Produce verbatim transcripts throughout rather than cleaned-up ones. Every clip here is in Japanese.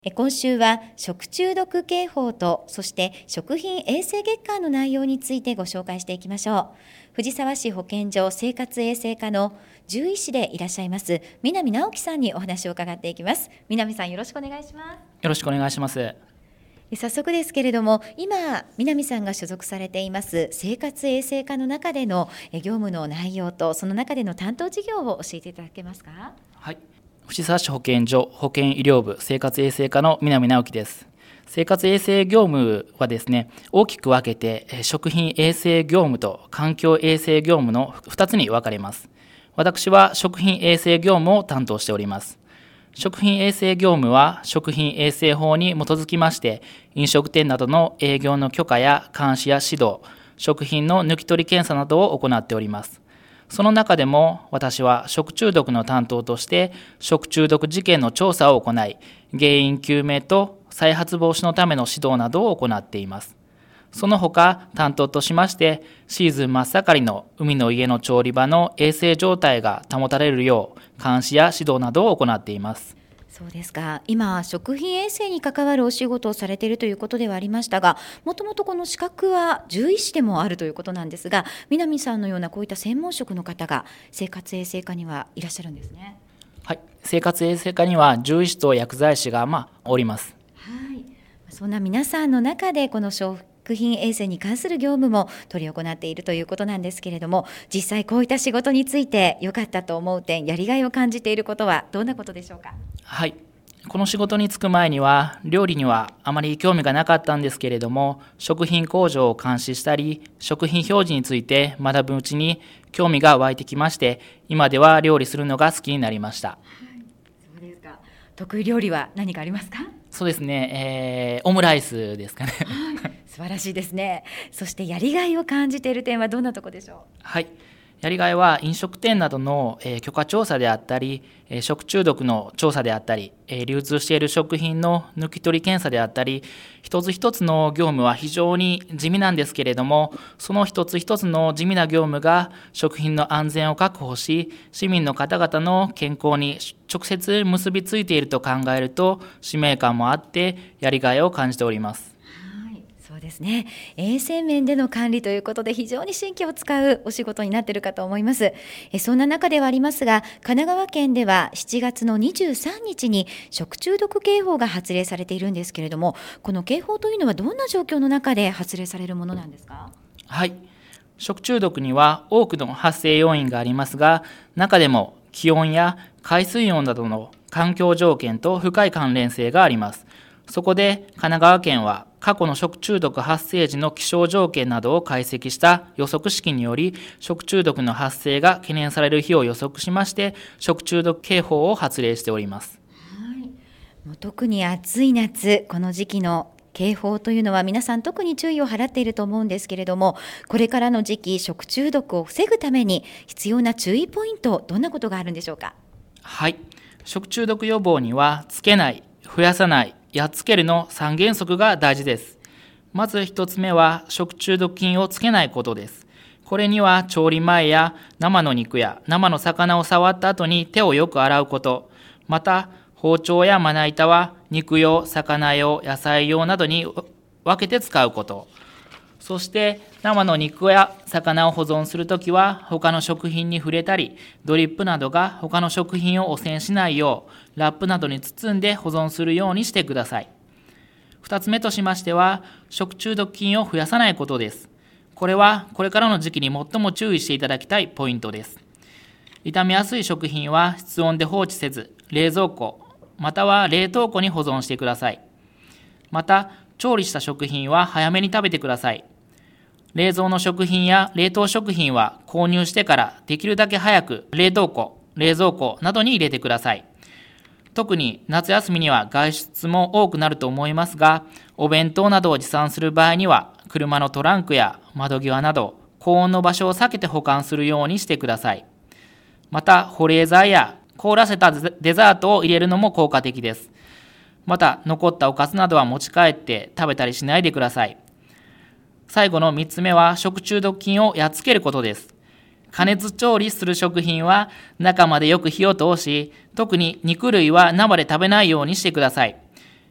今週は食中毒警報とそして食品衛生月間の内容についてご紹介していきましょう。藤沢市保健所生活衛生課の獣医師でいらっしゃいます南直樹さんにお話を伺っていきます。南さん、よろしくお願いします。 よろしくお願いします。 早速ですけれども、今南さんが所属されています生活衛生課の中での業務の内容とその中での担当事業を教えていただけますか？ はい、藤沢市保健所保健医療部生活衛生課の南直樹です。生活衛生業務はですね、大きく分けて食品衛生業務と環境衛生業務のふたつに分かれます。私は食品衛生業務を担当しております。食品衛生業務は食品衛生法に基づきまして飲食店などの営業の許可や監視や指導、食品の抜き取り検査などを行っております。その中でも私は食中毒の担当として食中毒事件の調査を行い、原因究明と再発防止のための指導などを行っています。その他担当としましてシーズン真っ盛りの海の家の調理場の衛生状態が保たれるよう監視や指導などを行っています。 そうですか。今食品衛生に関わるお仕事をされているということではありましたが、もともとこの資格は獣医師でもあるということなんですが、南さんのようなこういった専門職の方が生活衛生課にはいらっしゃるんですね。 はい、生活衛生課には獣医師と薬剤師がまあおります。 はい、そんな皆さんの中でこの食品衛生に関する業務も取り行っているということなんですけれども、実際こういった仕事について良かったと思う点、やりがいを感じていることはどんなことでしょうか？ はい、この仕事に就く前には料理にはあまり興味がなかったんですけれども、食品工場を監視したり食品表示について学ぶうちに興味が湧いてきまして、今では料理するのが好きになりました。はい、 そうですか。得意料理は何かありますか？ そうですね、えー、オムライスですかね。 はい、素晴らしいですね。そしてやりがいを感じている点はどんなところでしょう？ はい、やりがいは飲食店などの許可調査であったり、食中毒の調査であったり、流通している食品の抜き取り検査であったり、一つ一つの業務は非常に地味なんですけれども、その一つ一つの地味な業務が食品の安全を確保し、市民の方々の健康に直接結びついていると考えると、使命感もあってやりがいを感じております。 そうですね。衛生面での管理ということで非常に神経を使うお仕事になっているかと思います。えそんな中ではありますが、神奈川県ではしちがつのにじゅうさんにちに食中毒警報が発令されているんですけれども、この警報というのはどんな状況の中で発令されるものなんですか？ はい、食中毒には多くの発生要因がありますが、中でも気温や海水温などの環境条件と深い関連性があります。そこで神奈川県は過去の食中毒発生時の気象条件などを解析した予測式により、食中毒の発生が懸念される日を予測しまして食中毒警報を発令しております。 はい、もう特に暑い夏、この時期の警報というのは皆さん特に注意を払っていると思うんですけれども、これからの時期食中毒を防ぐために必要な注意ポイント、どんなことがあるんでしょうか？ はい、食中毒予防にはつけない、増やさない、やっつけるのさん原則が大事です。まず一つ目は食中毒菌をつけないことです。これには調理前や生の肉や生の魚を触った後に手をよく洗うこと、また包丁やまな板は肉用、魚用、野菜用などに分けて使うこと、そして生の肉や魚を保存するときは他の食品に触れたり、ドリップなどが他の食品を汚染しないようラップなどに包んで保存するようにしてください。二つ目としましては食中毒菌を増やさないことです。これはこれからの時期に最も注意していただきたいポイントです。傷みやすい食品は室温で放置せず冷蔵庫または冷凍庫に保存してください。また調理した食品は早めに食べてください。冷蔵の食品や冷凍食品は購入してからできるだけ早く冷凍庫、冷蔵庫などに入れてください。特に夏休みには外出も多くなると思いますが、お弁当などを持参する場合には車のトランクや窓際など高温の場所を避けて保管するようにしてください。また保冷剤や凍らせたデザートを入れるのも効果的です。また残ったおかずなどは持ち帰って食べたりしないでください。最後のみっつめは食中毒菌をやっつけることです。加熱調理する食品は中までよく火を通し、特に肉類は生で食べないようにしてください。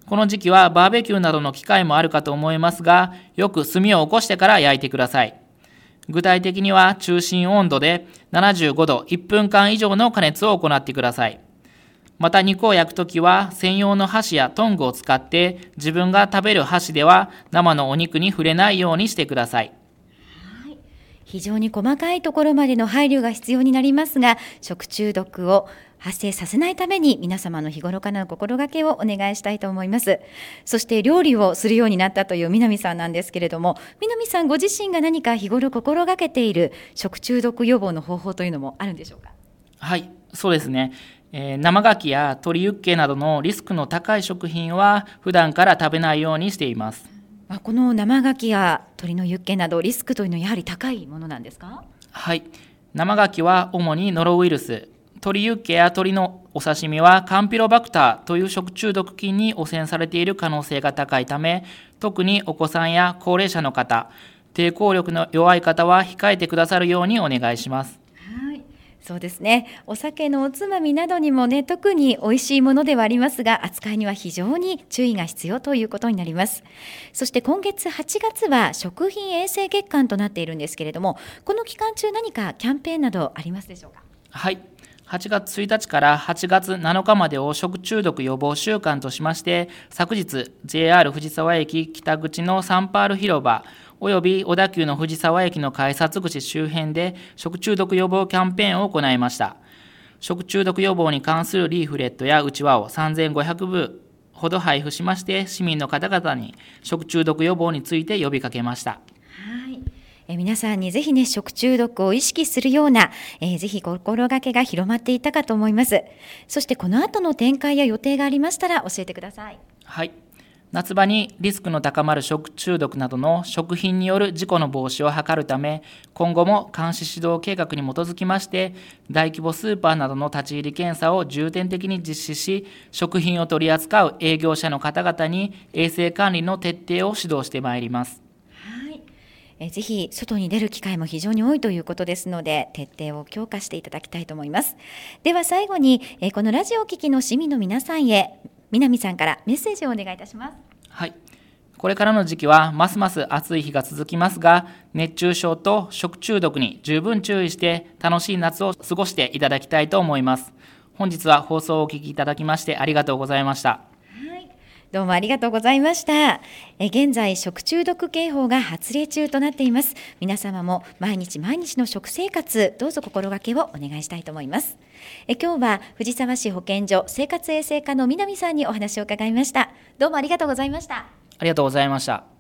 この時期はバーベキューなどの機会もあるかと思いますが、よく炭を起こしてから焼いてください。具体的には中心温度でななじゅうごどいっぷんかん以上の加熱を行ってください。また肉を焼くときは専用の箸やトングを使って自分が食べる箸では生のお肉に触れないようにしてください。 はい、非常に細かいところまでの配慮が必要になりますが、食中毒を発生させないために皆様の日頃からの心がけをお願いしたいと思います。そして料理をするようになったという南さんなんですけれども、南さんご自身が何か日頃心がけている食中毒予防の方法というのもあるんでしょうか？ はい、そうですね。えー、生牡蠣や鶏ユッケなどのリスクの高い食品は普段から食べないようにしています。 この生牡蠣や鶏のユッケなどリスクというのはやはり高いものなんですか？ はい、生牡蠣は主にノロウイルス、鶏ユッケや鶏のお刺身はカンピロバクターという食中毒菌に汚染されている可能性が高いため、特にお子さんや高齢者の方、抵抗力の弱い方は控えてくださるようにお願いします。 はい、そうですね。お酒のおつまみなどにもね、特に美味しいものではありますが、扱いには非常に注意が必要ということになります。そして今月はちがつは食品衛生月間となっているんですけれども、この期間中何かキャンペーンなどありますでしょうか？ はい、はちがつついたちからはちがつなのかまでを食中毒予防週間としまして、昨日 ジェイアール 藤沢駅北口のサンパール広場および小田急の藤沢駅の改札口周辺で食中毒予防キャンペーンを行いました。食中毒予防に関するリーフレットやうちわをさんぜんごひゃくぶほど配布しまして、市民の方々に食中毒予防について呼びかけました。 え皆さんにぜひね、食中毒を意識するような、えー、ぜひ心がけが広まっていたかと思います。そしてこの後の展開や予定がありましたら教えてください。 はい、夏場にリスクの高まる食中毒などの食品による事故の防止を図るため、今後も監視指導計画に基づきまして大規模スーパーなどの立ち入り検査を重点的に実施し、食品を取り扱う営業者の方々に衛生管理の徹底を指導してまいります。 えぜひ外に出る機会も非常に多いということですので、徹底を強化していただきたいと思います。では最後に、えこのラジオを聴きの市民の皆さんへ、南さんからメッセージをお願いいたします。 はい、これからの時期はますます暑い日が続きますが、熱中症と食中毒に十分注意して楽しい夏を過ごしていただきたいと思います。本日は放送をお聞きいただきましてありがとうございました。 どうもありがとうございました。え現在食中毒警報が発令中となっています。皆様も毎日毎日の食生活、どうぞ心がけをお願いしたいと思います。え今日は藤沢市保健所生活衛生課の南さんにお話を伺いました。どうもありがとうございました。 ありがとうございました。